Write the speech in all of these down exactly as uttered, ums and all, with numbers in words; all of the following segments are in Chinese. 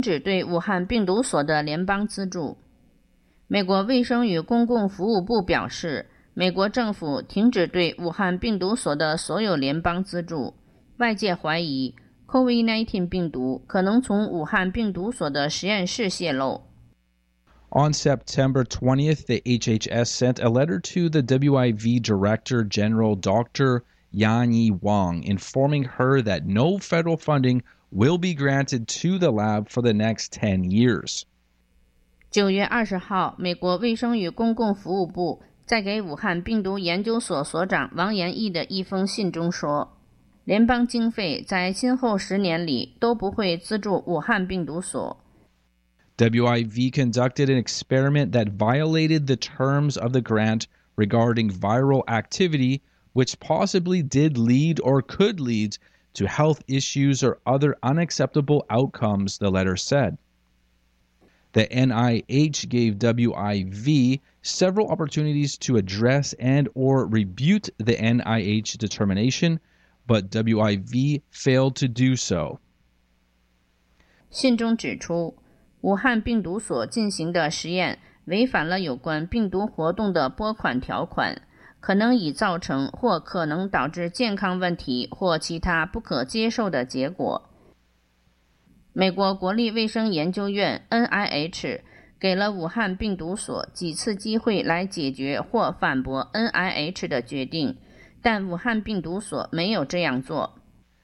止对武汉病毒所的联邦资助。美国卫生与公共服务部表示，美国政府停止对武汉病毒所的所有联邦资助。外界怀疑 COVID 十九 病毒可能从武汉病毒所的实验室泄露。 On September twentieth, the H H S sent a letter to the W I V Director General Doctor Yanyi Wang, informing her that no federal funding will be granted to the lab for the next ten years. 九月二十号，美国卫生与公共服务部在给武汉病毒研究所所长王延义的一封信中说，联邦经费在今后十年里都不会资助武汉病毒所。 W I V conducted an experiment that violated the terms of the grant regarding viral activity, which possibly did lead or could lead to health issues or other unacceptable outcomes, the letter said. The N I H gave W I V several opportunities to address and or rebuke the N I H determination, but W I V failed to do so. 信中指出，武汉病毒所进行的实验违反了有关病毒活动的拨款条款，可能已造成或可能导致健康问题或其他不可接受的结果。美国国立卫生研究院 N I H 给了武汉病毒所几次机会来解决或反驳 N I H 的决定，但武汉病毒所没有这样做。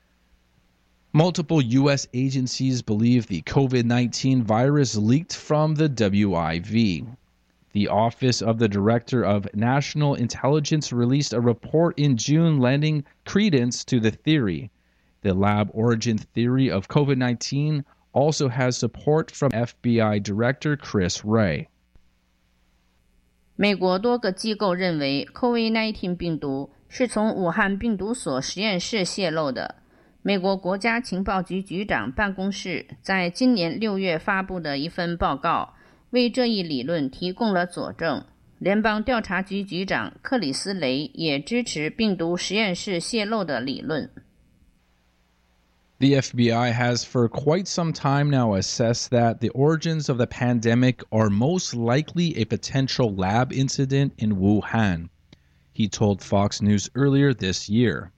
Multiple U S agencies believe the COVID nineteen virus leaked from the W I V. The Office of the Director of National Intelligence released a report in June lending credence to the theory. The lab origin theory of COVID nineteen also has support from F B I Director Chris Wray. 美国多个机构认为 COVID 十九 病毒是从武汉病毒所实验室泄露的。美国国家情报局局长办公室在今年六月发布的一份报告为这一理论提供了佐证。联邦调查局局长克里斯雷也支持病毒实验室泄露的理论。 The F B I has for quite some time now assessed that the origins of the pandemic are most likely a potential lab incident in Wuhan, he told Fox News earlier this year.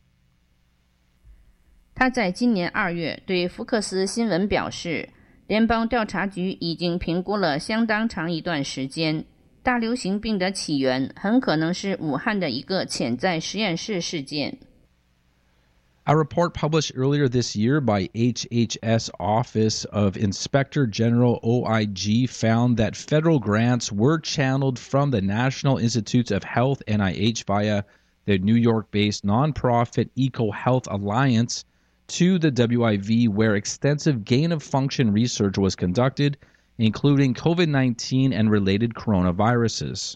他在今年二月对福克斯新闻表示，联邦调查局已经评估了相当长一段时间，大流行病的起源很可能是武汉的一个潜在实验室事件。 A report published earlier this year by H H S Office of Inspector General O I G found that federal grants were channeled from the National Institutes of Health N I H via the New York-based nonprofit EcoHealth Alliance to the W I V, where extensive gain-of-function research was conducted, including COVID nineteen and related coronaviruses.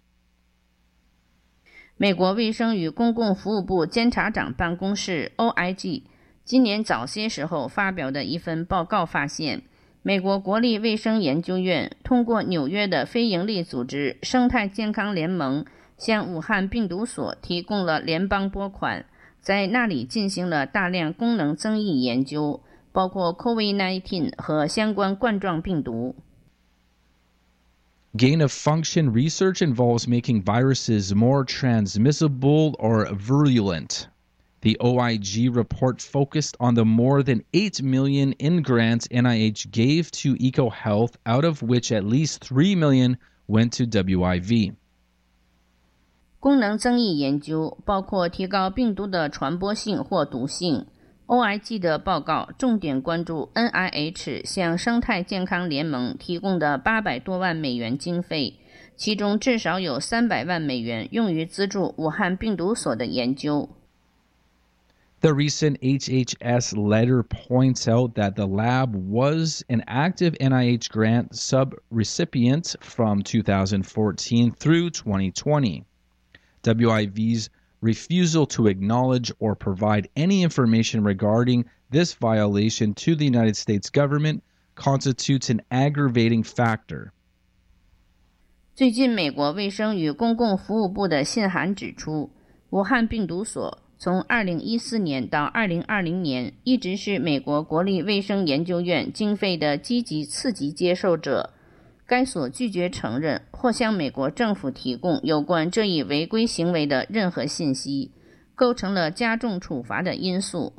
美国卫生与公共服务部监察长办公室 O I G 今年早些时候发表的一份报告发现，美国国立卫生研究院通过纽约的非营利组织生态健康联盟向武汉病毒所提供了联邦拨款，在那里进行了大量功能增益研究，包括 COVID 十九 和相关冠状病毒。 Gain-of-function research involves making viruses more transmissible or virulent. The O I G report focused on the more than eight million in grants N I H gave to EcoHealth, out of which at least three million went to W I V. 功能增益研究包括提高病毒的传播性或毒性。O I G 的报告重点关注 N I H 向生态健康联盟提供的八百多万美元经费，其中至少有三百万美元用于资助武汉病毒所的研究。 The recent H H S letter points out that the lab was an active N I H grant subrecipient from two thousand fourteen through twenty twenty. W I V's refusal to acknowledge or provide any information regarding this violation to the United States government constitutes an aggravating factor. 最近美国卫生与公共服务部的信函指出，武汉病毒所从二零一四年到二零二零年一直是美国国立卫生研究院经费的积极次级接受者。该所拒绝承认或向美国政府提供有关这一违规行为的任何信息，构成了加重处罚的因素。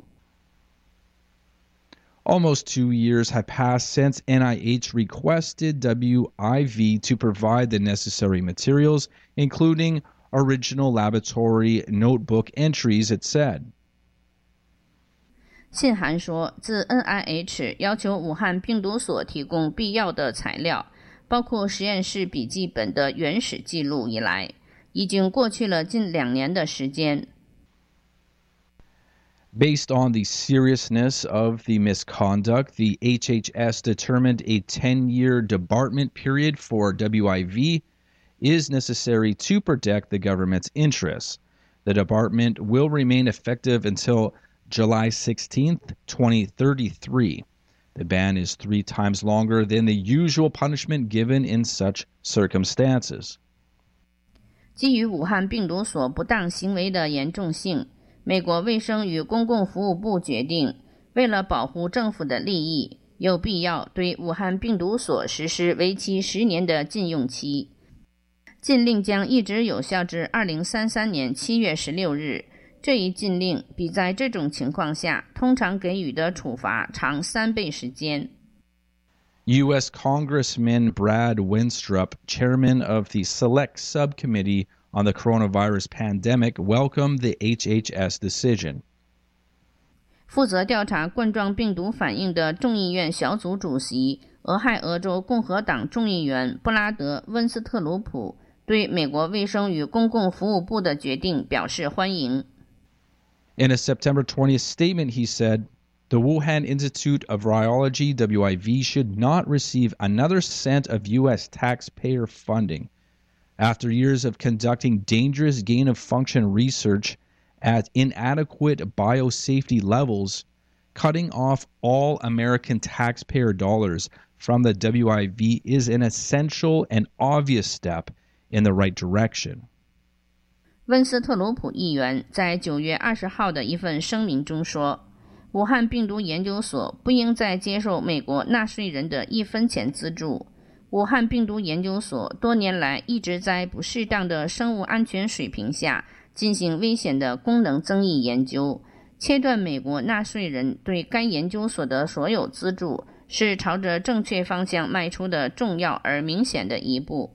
Almost two years have passed since N I H requested W I V to provide the necessary materials, including original laboratory notebook entries, it said. 信函说，自 N I H 要求武汉病毒所提供必要的材料，包括实验室笔记本的原始记录以来，已经过去了近两年的时间。 Based on the seriousness of the misconduct, the H H S determined a ten-year debarment period for W I V is necessary to protect the government's interests. The debarment will remain effective until July sixteenth, twenty thirty-three. The ban is three times longer than the usual punishment given in such circumstances. 基于武汉病毒所不当行为的严重性，美国卫生与公共服务部决定，为了保护政府的利益，有必要对武汉病毒所实施为期十年的禁用期。禁令将一直有效至二零三三年七月十六日。这一禁令比在这种情况下通常给予的处罚长三倍时间。 U S Congressman Brad Wenstrup, chairman of the Select Subcommittee on the Coronavirus Pandemic, welcomed the H H S decision. 负责调查冠状病毒反应的众议院小组主席、俄亥俄州共和党众议员布拉德·温斯特鲁普对美国卫生与公共服务部的决定表示欢迎。 In a September twentieth statement, he said, "The Wuhan Institute of Virology, W I V, should not receive another cent of U S taxpayer funding. After years of conducting dangerous gain-of-function research at inadequate biosafety levels, cutting off all American taxpayer dollars from the W I V is an essential and obvious step in the right direction." 温斯特鲁普议员在九月二十号的一份声明中说，武汉病毒研究所不应再接受美国纳税人的一分钱资助。武汉病毒研究所多年来一直在不适当的生物安全水平下进行危险的功能增益研究，切断美国纳税人对该研究所的所有资助，是朝着正确方向迈出的重要而明显的一步。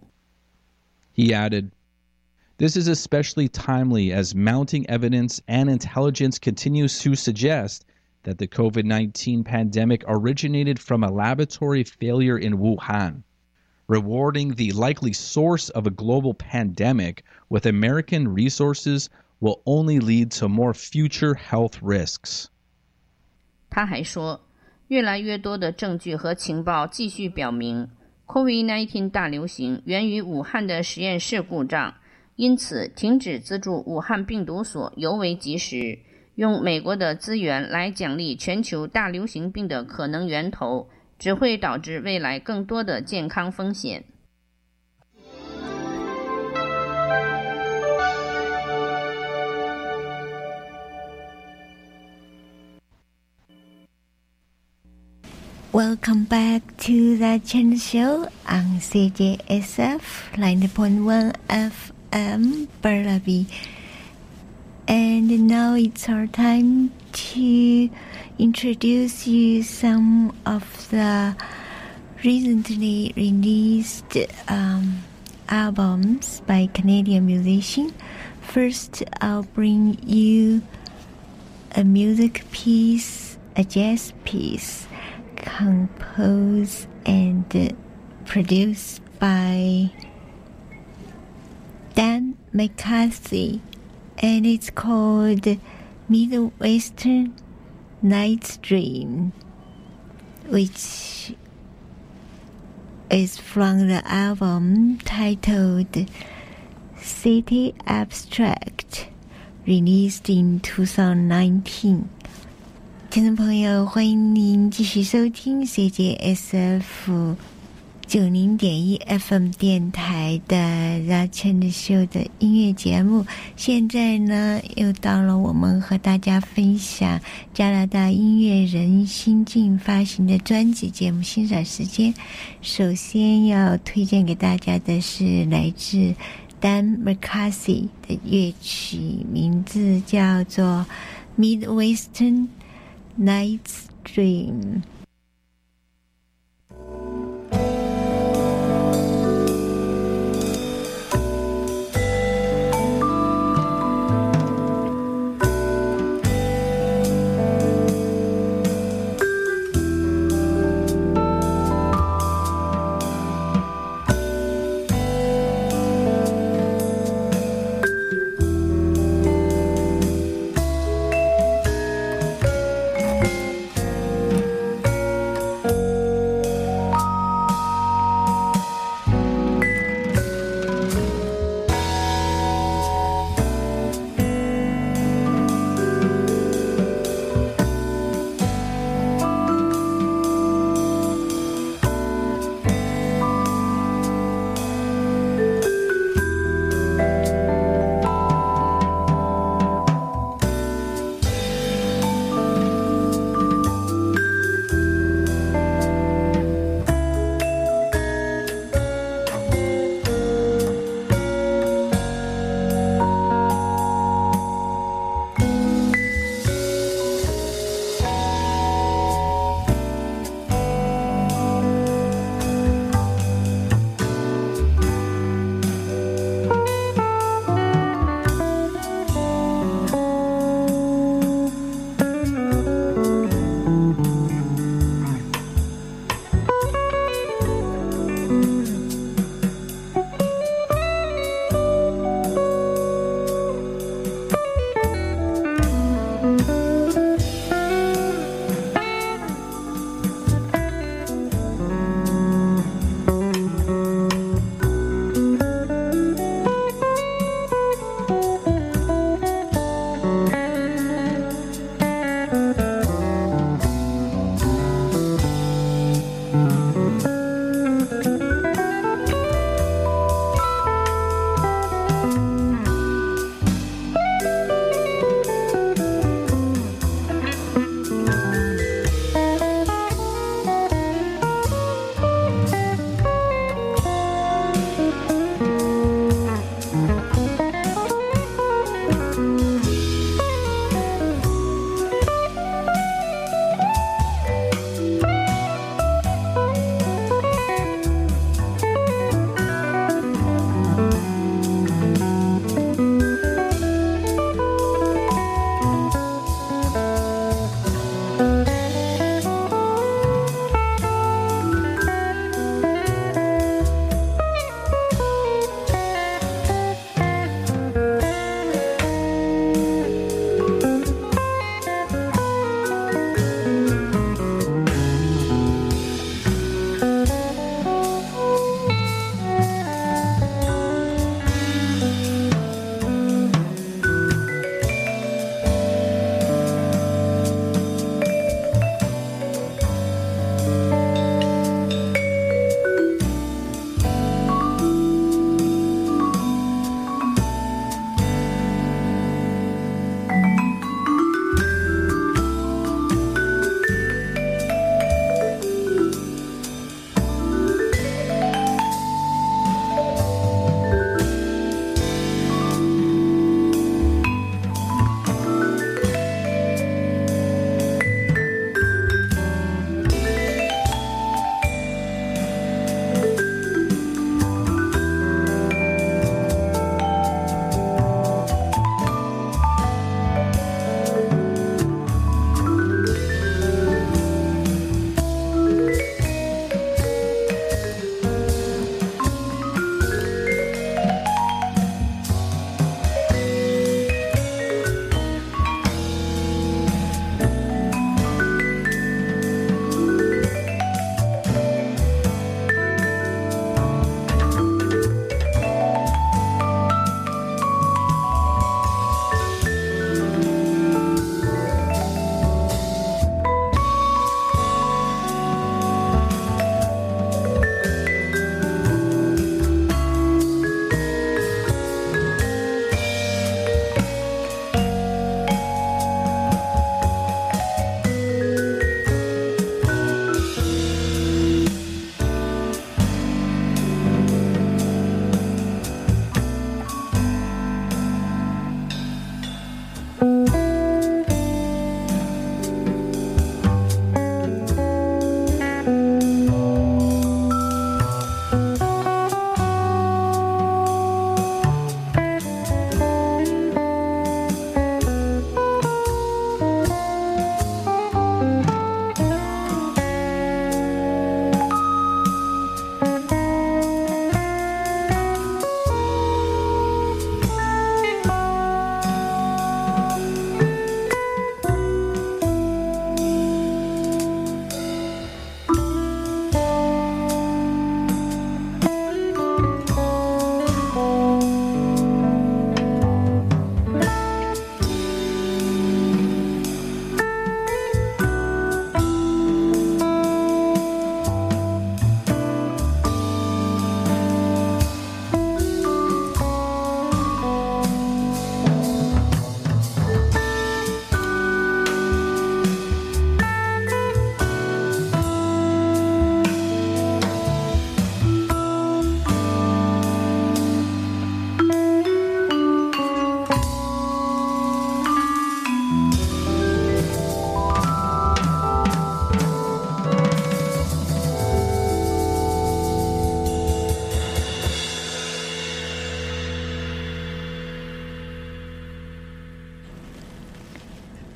He added, "This is especially timely as mounting evidence and intelligence continues to suggest that the COVID nineteen pandemic originated from a laboratory failure in Wuhan. Rewarding the likely source of a global pandemic with American resources will only lead to more future health risks." 他还说，越来越多的证据和情报继续表明 COVID 十九 大流行源于武汉的实验室故障，因此停止资助武汉病毒所尤为及时。用美国的资源来奖励全球大流行病的可能源头，只会导致未来更多的健康风险。 Welcome back to the Channel Show on C J S F ninety point one F M Barleby. And now it's our time to introduce you some of the recently released um, albums by Canadian musicians. First, I'll bring you a music piece, a jazz piece, composed and produced by Dan McCarthy, and it's called Middle Western Night's Dream, which is from the album titled City Abstract, released in twenty nineteen. 听众朋友，欢迎您继续收听 C J S F 九零点一 F M 电台的 Rachel Show 的音乐节目。现在呢，又到了我们和大家分享加拿大音乐人新晋发行的专辑节目欣赏时间。首先要推荐给大家的是来自Dan McCarthy 的乐曲，名字叫做 Midwestern Night's Dream。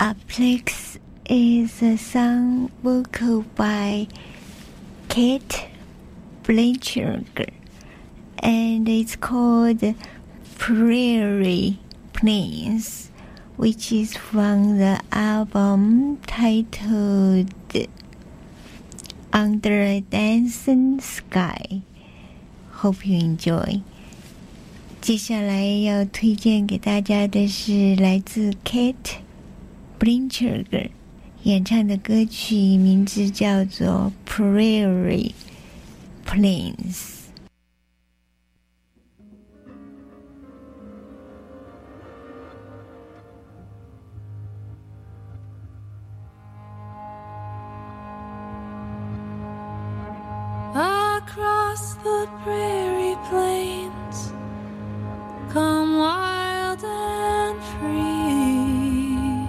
Uplex is a song vocal by Kate Blanchard, and it's called Prairie Plains, which is from the album titled Under a Dancing Sky. Hope you enjoy. 接下来要推荐给大家的是来自 Kate Blanchard 演唱的歌曲，名字叫做 Prairie Plains。 Across the prairie plains, come wild and free.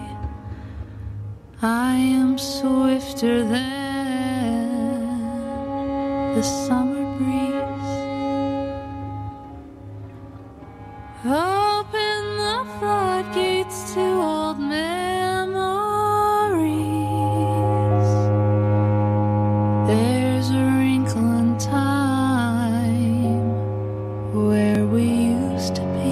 I am swifter than the summer breeze. Open the floodgates to old memories. There's a wrinkle in time where we used to be.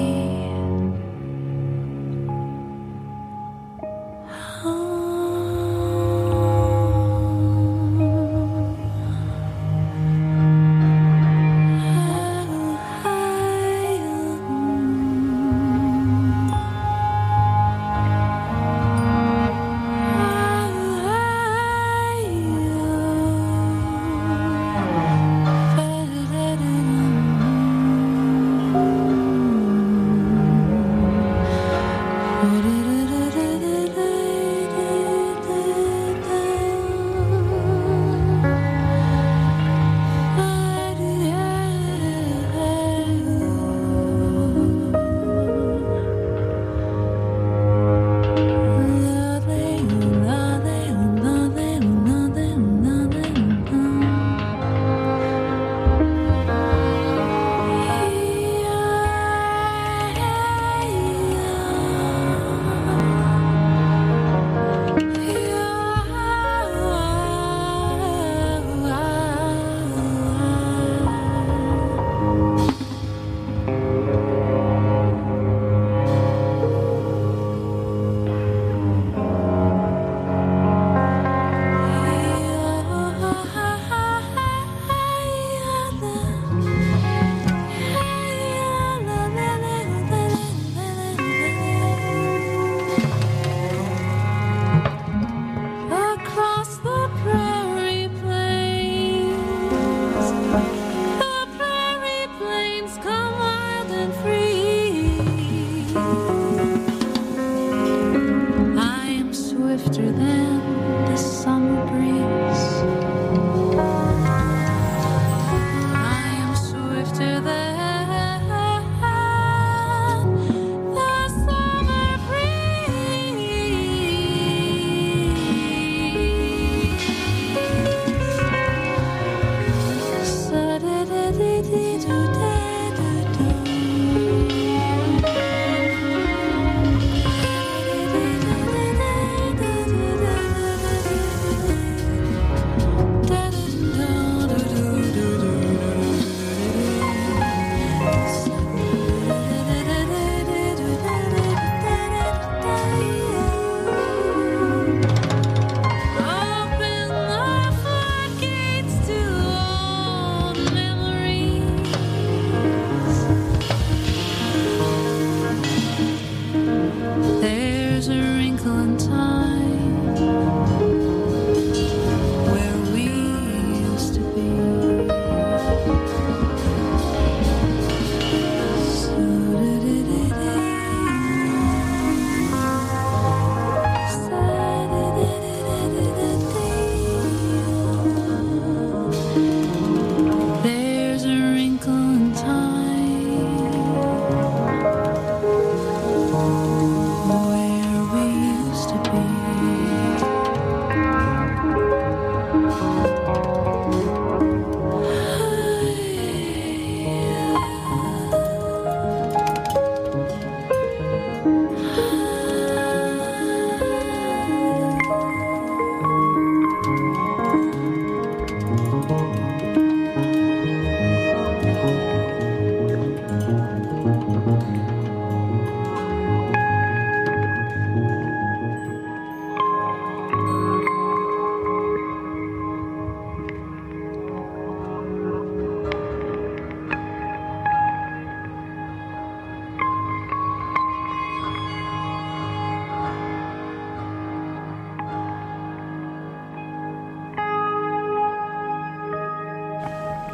Set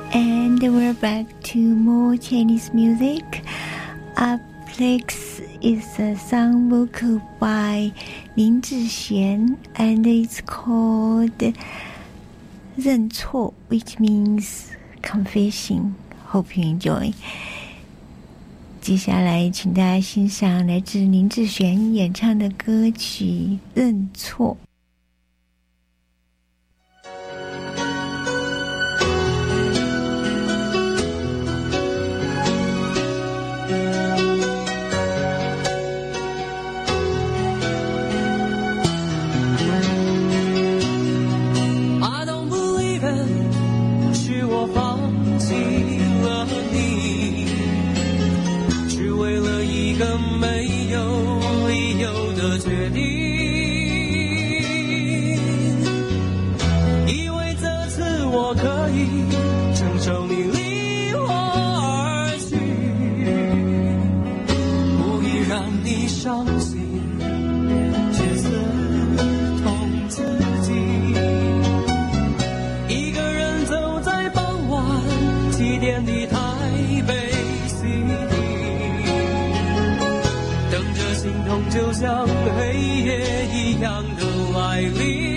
And we're back to more Chinese music. Up next is a song vocal by Lin Zhixian, and it's called 认错, which means confessing. Hope you enjoy. 接下来请大家欣赏来自林志炫演唱的歌曲《认错》。 就像黑夜一样的来临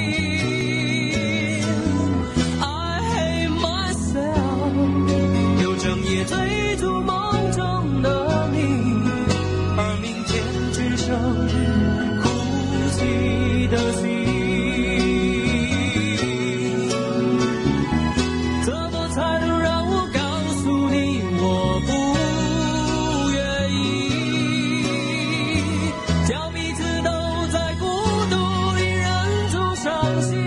I hate myself 有正夜追逐梦中的你而明天只剩哭泣的心怎么才能让我告诉你我不愿意叫彼此都在孤独里忍住伤心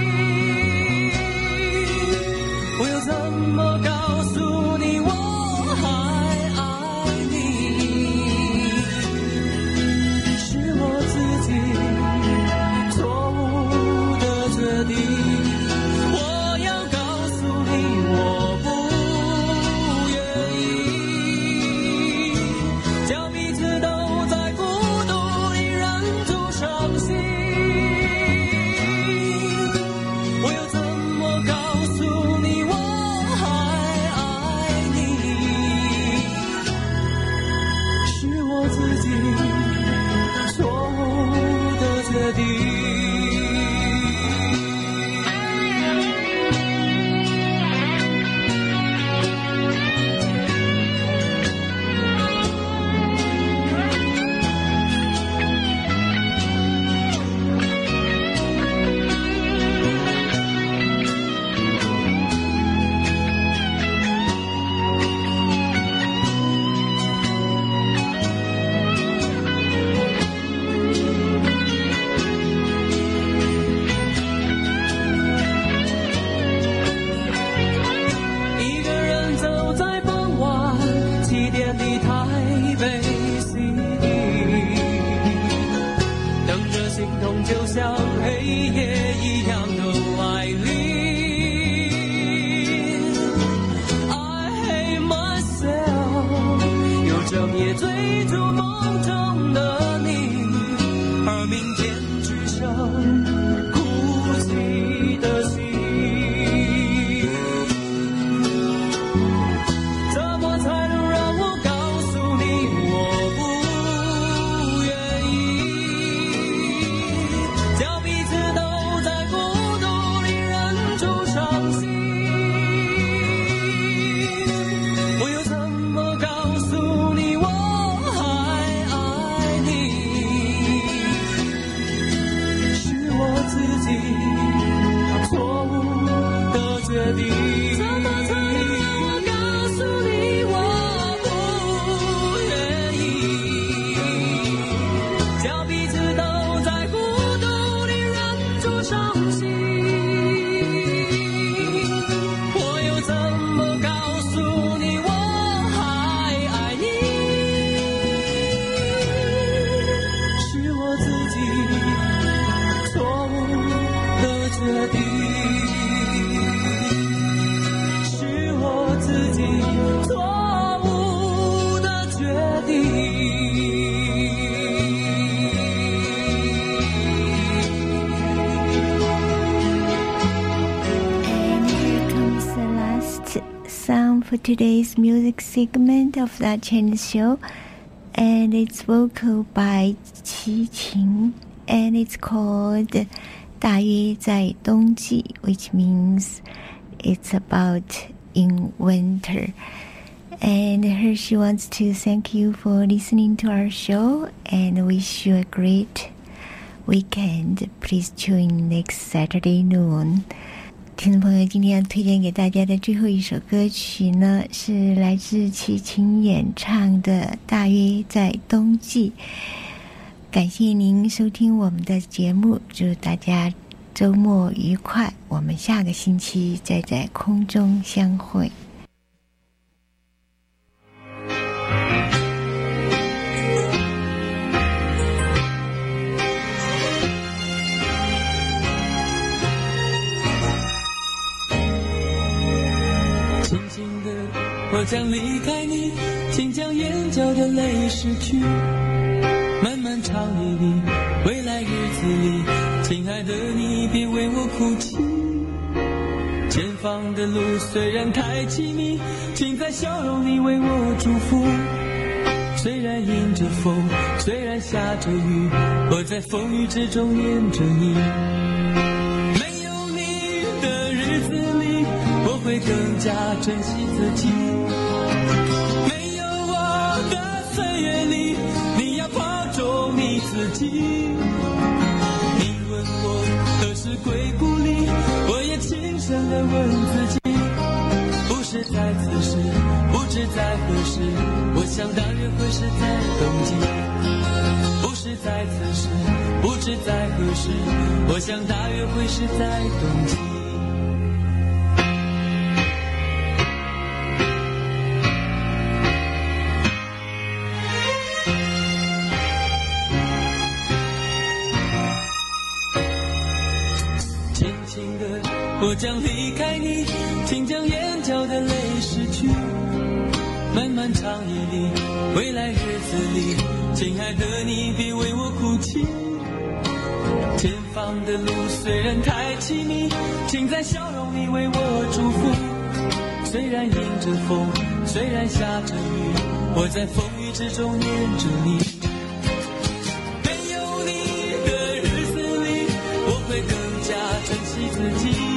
我又怎么告诉你我还爱你是我自己错误的决定我要告诉你我不愿意叫彼此都在孤独里忍住伤心我又怎么告诉你我还爱你是我自己错误的决定一个人走在傍晚起点的台北 City 等着心痛就像黑夜一样的来临 I hate myself 有整夜追逐梦中的你而明天只剩哭泣的心怎么才能让我告诉你我不愿意叫彼此都在孤独里忍住伤心我又怎么告诉你我还爱你是我自己错误的决定怎么才能让我告诉你我不愿意叫彼此都在孤独里忍住伤心我又怎么告诉你我还爱你是我自己错误的决定是我自己错误的决定 And here comes the last song for today's music segment of the Chinese show, and it's vocal by Qi Qing, and it's called 大约在冬季, which means it's about in winter. And her, she wants to thank you for listening to our show and wish you a great weekend. Please tune in next Saturday noon. 听众朋友，今天要推荐给大家的最后一首歌曲呢，是来自齐秦演唱的《大约在冬季》。感谢您收听我们的节目，祝大家周末愉快，我们下个星期再在空中相会。 我将离开你，请将眼角的泪拭去。漫漫长夜里，未来日子里，亲爱的你别为我哭泣。前方的路虽然太凄迷，请在笑容里为我祝福。虽然迎着风，虽然下着雨，我在风雨之中念着你。没有你的日子里，我会更加珍惜自己。没有我的岁月里，你要保重你自己。你问我何时归故里，我也轻声地问自己。不是在此时，不知在何时，我想大约会是在冬季。不是在此时，不知在何时，我想大约会是在冬季。我将离开你，请将眼角的泪拭去。漫漫长夜里，未来日子里，亲爱的你别为我哭泣。前方的路虽然太凄迷，请在笑容里为我祝福。虽然迎着风，虽然下着雨，我在风雨之中念着你。没有你的日子里，我会更加珍惜自己。